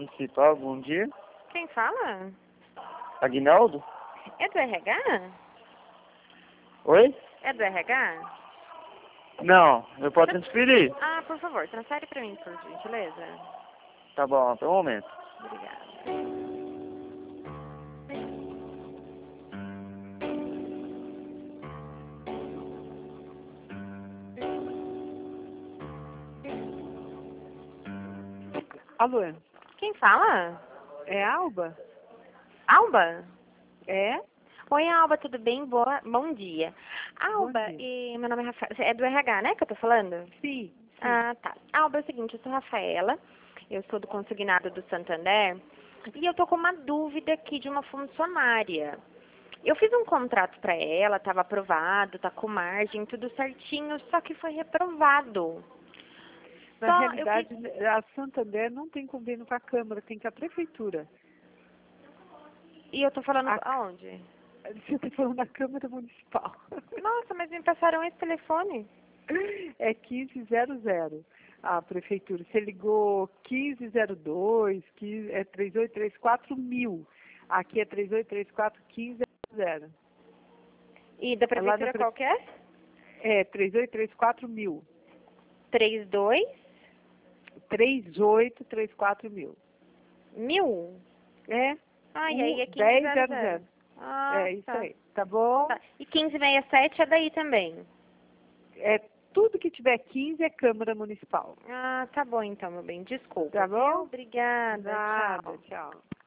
Municipal, bom dia. Quem fala? Aguinaldo? É do RH? Oi? É do RH? Não, eu posso transferir. Ah, por favor, transfere pra mim, por gentileza. Tá bom, até o momento. Obrigada. Alô, Quem fala? é Alba? Alba? É? Oi, Alba, tudo bem? Bom dia. Alba, Bom dia. meu nome é Rafaela. É do RH, né, que eu tô falando? Sim. Ah, tá. Alba, é o seguinte, eu sou Rafaela, eu sou do consignado do Santander, e eu tô com uma dúvida aqui de uma funcionária. Eu fiz um contrato para ela, estava aprovado, tá com margem, tudo certinho, só que foi reprovado. Na realidade, a Santander não tem convênio com a Câmara, tem com a Prefeitura. E eu tô falando aonde? Você está falando da Câmara Municipal. Nossa, mas me passaram esse telefone. É 1500. A Prefeitura. Você ligou 1502, é 3834 mil. Aqui é 3834 1500. E da prefeitura qual que é? É 3834 mil. 32? 3834 mil. Mil? É? Ah, e aí é 1000. 1500. Ah, É isso tá. aí. Tá bom? Tá. E 1567 é daí também? É, tudo que tiver 15 é Câmara Municipal. Ah, tá bom então, meu bem. Desculpa. Tá bom? Viu? Obrigada. Nada, Tchau. tchau.